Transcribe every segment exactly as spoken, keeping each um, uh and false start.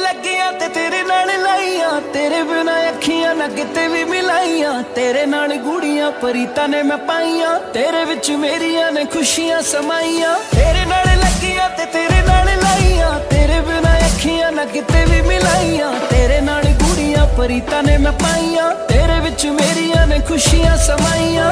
लगियां ते तेरे नाल लाइयां, तेरे बिना अखियां ना किते भी मिलाइयां। तेरे नाल गुड़ियां परीतां ने मैं पाइयां, तेरे विच मेरियां ने खुशियां समाइयां। तेरे नाल लगियां ते तेरे नाल लाइयां, तेरे बिना अखियां ना किते भी मिलाइयां। तेरे नाल गुड़ियां परीतां ने मैं पाइयां, तेरे विच मेरियां ने खुशियां समाइयां।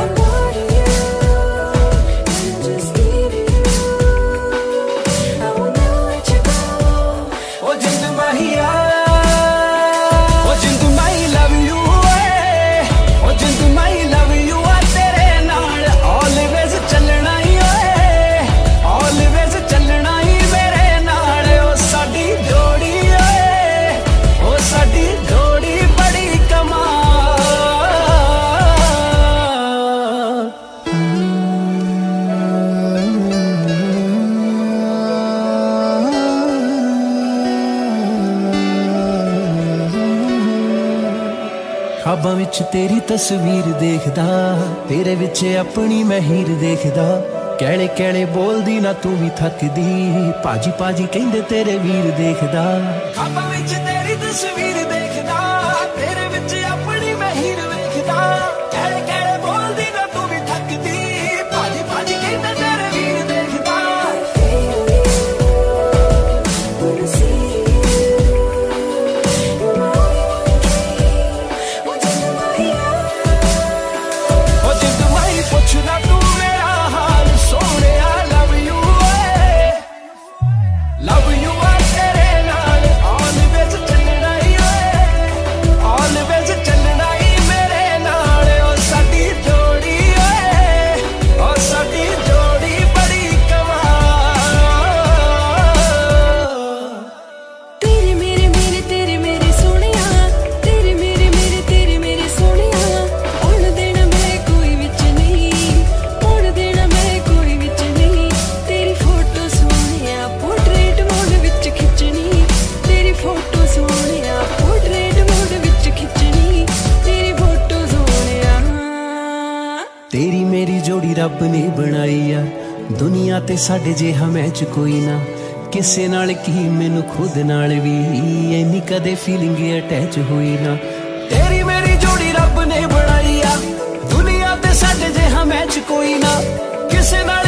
ख्वाबां विच तेरी तस्वीर देखदा, तेरे विच अपनी मैं हीर देखदा। कैले कैले बोलदी ना तू भी थकदी, पाजी पाजी कहंदे तेरे वीर देखदा। ख्वाबां विच तेरी तस्वीर देखदा, तेरे विच अपनी मैं हीर देखदा। कैले कैले बोलदी ना तू भी थकदी, पाजी पाजी कहंदे तेरे वीर देखदा। पुछना तू मेरा हाल सोने, लव यू लव यू तेरे नाल ऑलवेज चलना ही, ऑलवेज चलना ही मेरे नाल। ओ साडी जोड़ी ओ साडी जोड़ी बड़ी कमाल। तेरे मेरे मेरे तेरे मेरे सोनिया, तेरे मेरे मेरे तेरे मेरे सोनिया। उड़ देना मैं कोई विच नहीं, उड़ देना मैं कोई विच नहीं। तेरी फोटो सोनिया पोर्ट्रेट मोड विच खिंचनी, तेरी फोटो सोनिया पोर्ट्रेट मोड विच खिंचनी। तेरी फोटो सोनिया। तेरी मेरी जोड़ी रब ने बनाई आ, दुनिया ते साडे जिहा मैच कोई ना। किसे नाल की मैनू खुद नाल भी इन्नी कदे फीलिंग अटैच होई ना। तेरी मेरी जोड़ी रब ने बनाई आ, दुनिया ते साडे जिहा मैच कोई ना। किसे नाल